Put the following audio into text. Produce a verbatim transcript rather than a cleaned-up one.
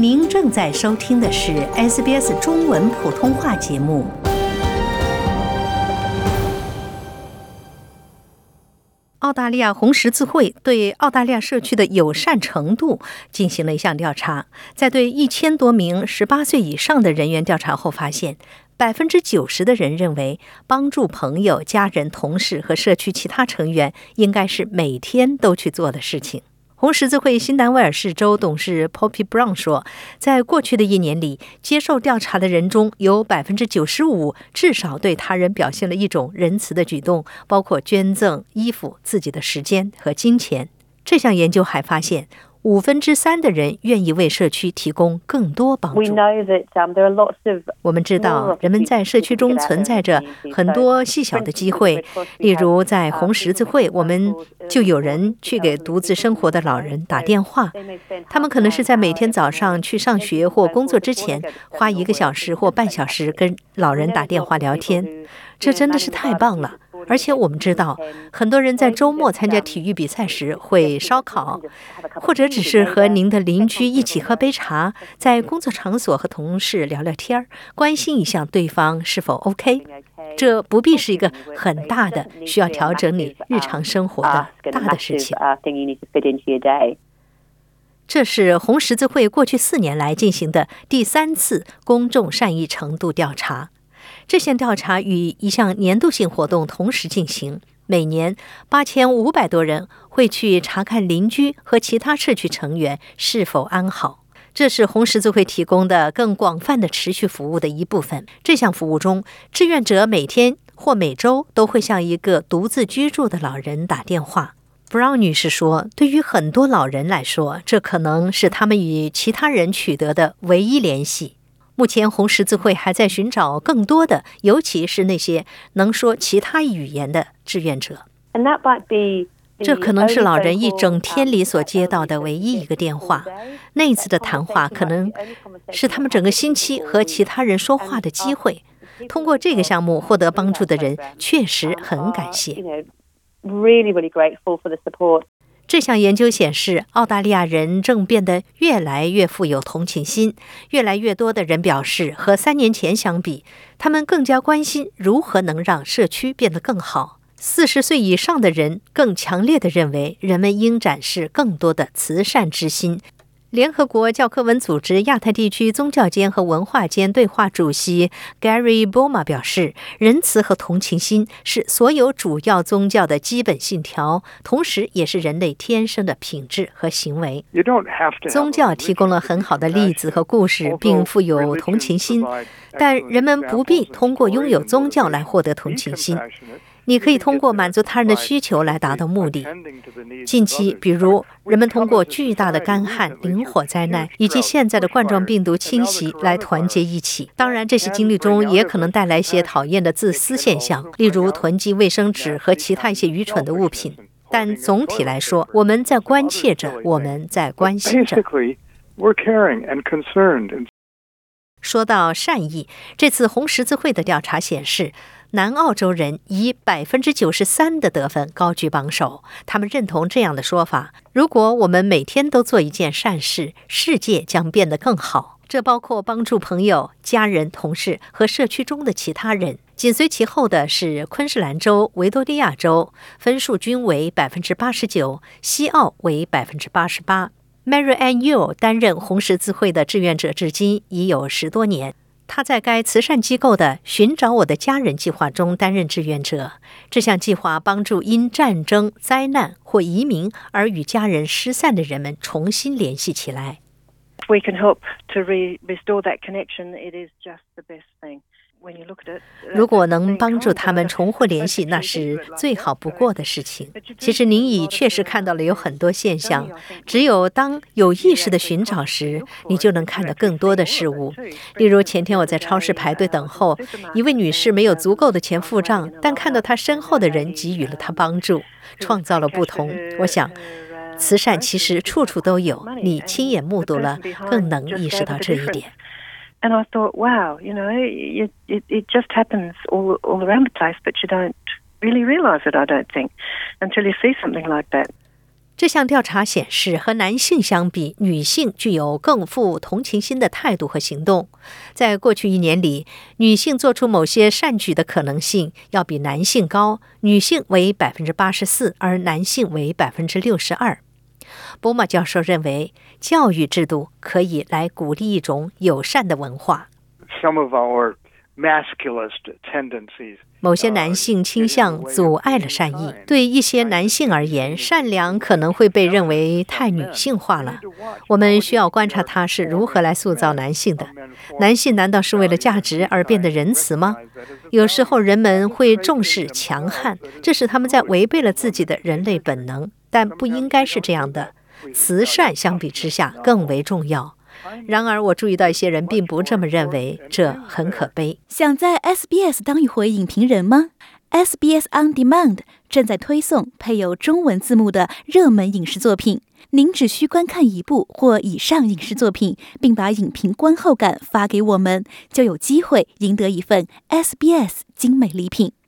您正在收听的是 S B S 中文普通话节目。澳大利亚红十字会对澳大利亚社区的友善程度进行了一项调查，在对一千多名十八岁以上的人员调查后发现，百分之九十的人认为帮助朋友、家人、同事和社区其他成员应该是每天都去做的事情。红十字会新南威尔士州董事 Poppy Brown 说，在过去的一年里，接受调查的人中有 百分之九十五 至少对他人表现了一种仁慈的举动，包括捐赠衣服、自己的时间和金钱。这项研究还发现，五分之三的人愿意为社区提供更多帮助。我们知道，人们在社区中存在着很多细小的机会，例如在红十字会，我们就有人去给独自生活的老人打电话。他们可能是在每天早上去上学或工作之前，花一个小时或半小时跟老人打电话聊天。这真的是太棒了。而且我们知道，很多人在周末参加体育比赛时会烧烤，或者只是和您的邻居一起喝杯茶，在工作场所和同事聊聊天，关心一下对方是否 OK。 这不必是一个很大的需要调整你日常生活的大的事情。这是红十字会过去四年来进行的第三次公众善意程度调查。这项调查与一项年度性活动同时进行，每年八千五百多人会去查看邻居和其他社区成员是否安好。这是红十字会提供的更广泛的持续服务的一部分。这项服务中，志愿者每天或每周都会向一个独自居住的老人打电话。Brown 女士说，对于很多老人来说，这可能是他们与其他人取得的唯一联系。目前红十字会还在寻找更多的，尤其是那些能说其他语言的志愿者。这可能是老人一整天里所接到的唯一一个电话。那一次的谈话可能是他们整个星期和其他人说话的机会。通过这个项目获得帮助的人确实很感谢。这项研究显示，澳大利亚人正变得越来越富有同情心。越来越多的人表示，和三年前相比，他们更加关心如何能让社区变得更好。四十岁以上的人更强烈地认为，人们应展示更多的慈善之心。联合国教科文组织亚太地区宗教间和文化间对话主席 Gary Boma 表示，仁慈和同情心是所有主要宗教的基本信条，同时也是人类天生的品质和行为。宗教提供了很好的例子和故事，并富有同情心，但人们不必通过拥有宗教来获得同情心。你可以通过满足他人的需求来达到目的。近期，比如人们通过巨大的干旱、林火灾难以及现在的冠状病毒侵袭来团结一起。当然，这些经历中也可能带来一些讨厌的自私现象，例如囤积卫生纸和其他一些愚蠢的物品。但总体来说，我们在关切着，我们在关心着。说到善意，这次红十字会的调查显示，南澳洲人以 百分之九十三 的得分高居榜首。他们认同这样的说法：如果我们每天都做一件善事，世界将变得更好。这包括帮助朋友、家人、同事和社区中的其他人。紧随其后的是昆士兰州、维多利亚州，分数均为 百分之八十九， 西澳为 百分之八十八。Mary Ann Yule 担任红十字会的志愿者至今已有十多年。他在该慈善机构的寻找我的家人计划中担任志愿者。这项计划帮助因战争、灾难或移民而与家人失散的人们重新联系起来。 If we can help to re- restore that connection, it is just the best thing. 如果能帮助他们重获联系，那是最好不过的事情。其实您已确实看到了有很多现象，只有当有意识的寻找时，你就能看到更多的事物。例如前天我在超市排队等候，一位女士没有足够的钱付账，但看到她身后的人给予了她帮助，创造了不同。我想慈善其实处处都有，你亲眼目睹了，更能意识到这一点。 And I thought, wow, you know, it, it, it just happens all, all around the place, but you don't really realise it, I don't think, until you see something like that. 这项调查显示，和男性相比，女性具有更富同情心的态度和行动。在过去一年里，女性做出某些善举的可能性要比男性高，女性为 百分之八十四， 而男性为 百分之六十二。波马教授认为，教育制度可以来鼓励一种友善的文化。 Some of our masculist tendencies 某些男性倾向阻碍了善意，对一些男性而言，善良可能会被认为太女性化了。我们需要观察他是如何来塑造男性的。男性难道是为了价值而变得仁慈吗？有时候人们会重视强悍，这是他们在违背了自己的人类本能，但不应该是这样的。慈善相比之下更为重要。然而我注意到一些人并不这么认为，这很可悲。 想在 S B S 当一回影评人吗？ S B S On Demand 正在推送配有中文字幕的热门影视作品，您只需观看一部或以上影视作品，并把影评观后感发给我们，就有机会赢得一份 S B S 精美礼品。